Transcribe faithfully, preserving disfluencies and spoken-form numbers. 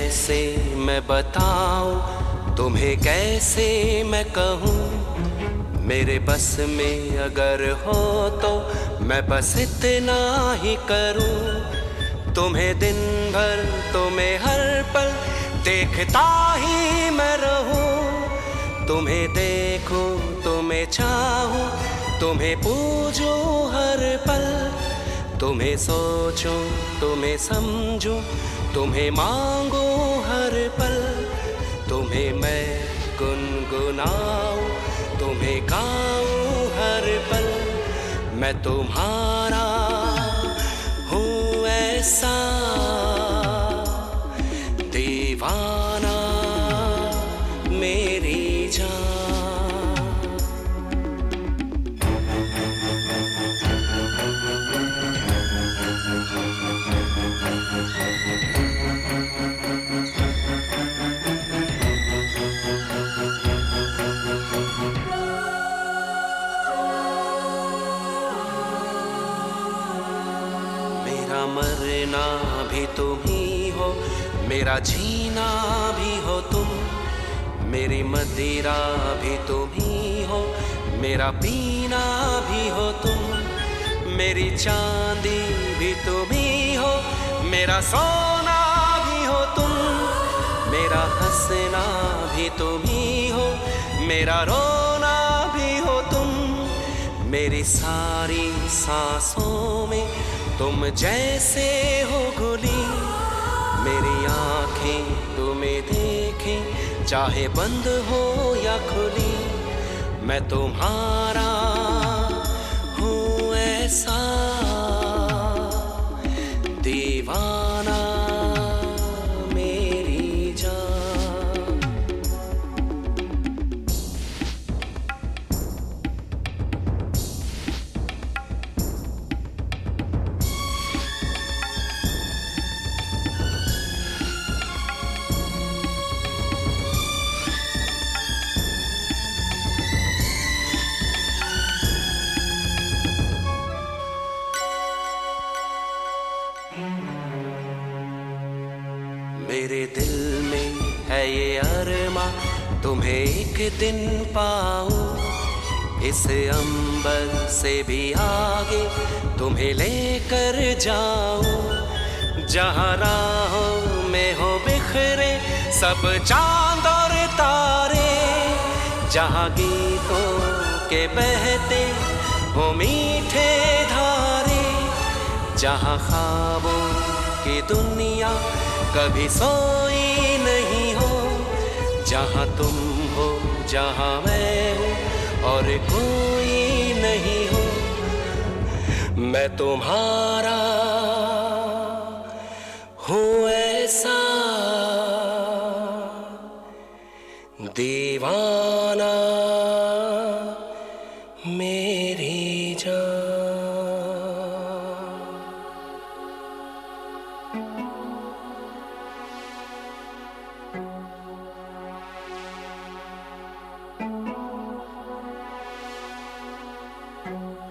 कैसे मैं बताऊं, तुम्हें कैसे मैं कहूं। मेरे बस में अगर हो तो मैं बस इतना ही करूं। तुम्हें दिन भर, तुम्हें हर पल देखता ही मैं रहूं। तुम्हें देखूं, तुम्हें चाहूं, तुम्हें पूजूं हर पल। तुम्हें सोचूं, तुम्हें समझूं, तुम्हें मांगूं हर पल। तुम्हें मैं गुनगुनाऊं, तुम्हें गाऊं हर पल। मैं तुम्हारा हूँ ऐसा दीवाना मेरी जान। मेरा मरना भी तुम ही हो, मेरा जीना भी हो तुम। मेरी मदिरा भी तुम ही हो, मेरा पीना भी हो तुम। मेरी चांदी भी तुम ही हो, मेरा सोना भी हो तुम। मेरा हंसना भी तुम ही हो, मेरा रोना भी हो तुम। मेरी सारी सांसों में तुम जैसे हो घुली। मेरी आंखें तुम्हें देखें, चाहे बंद हो या खुली। मैं तुम्हारा हूँ ऐसा दीवाना मेरी जान। मेरे दिल में है ये अरमा, तुम्हें एक दिन पाऊं। इस अंबर से भी आगे तुम्हें लेकर जाऊं। जहां राहों में हो बिखरे सब चांद और तारे। जहां गीतों के बहते हो मीठे धारे। जहां ख्वाबों की दुनिया कभी सोई नहीं हो। जहां तुम हो, जहां मैं हूँ और कोई नहीं हो। मैं तुम्हारा हूँ ऐसा दीवाना मेरी जान। Thank you.